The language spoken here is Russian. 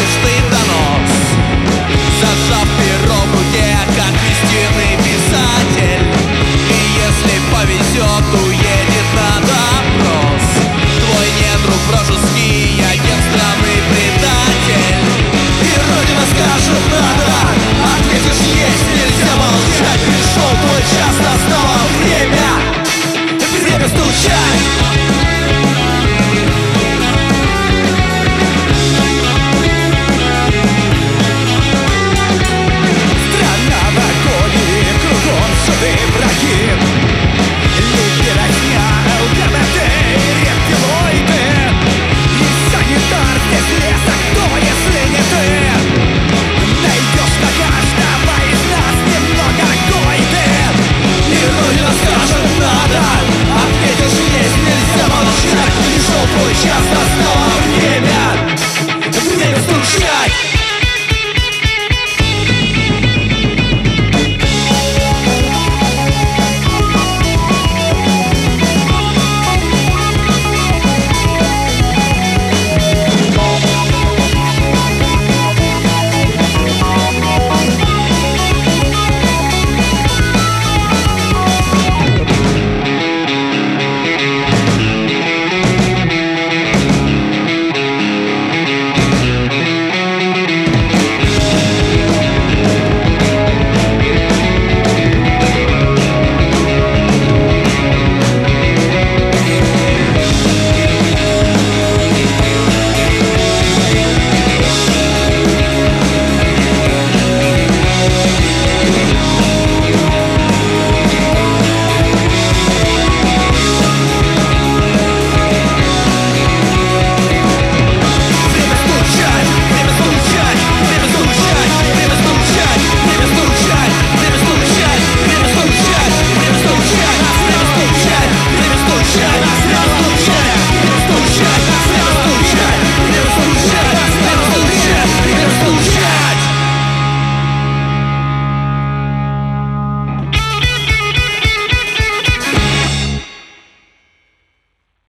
пышный донос. Зажав перо в руке, как истинный писатель, и если повезет, уедет на допрос. Твой недруг вражеский, агент страны предатель. И Родина скажет надо, ответишь есть, нельзя молчать. Пришел твой час, настало время стучать. Пришел твой час, настало время стучать.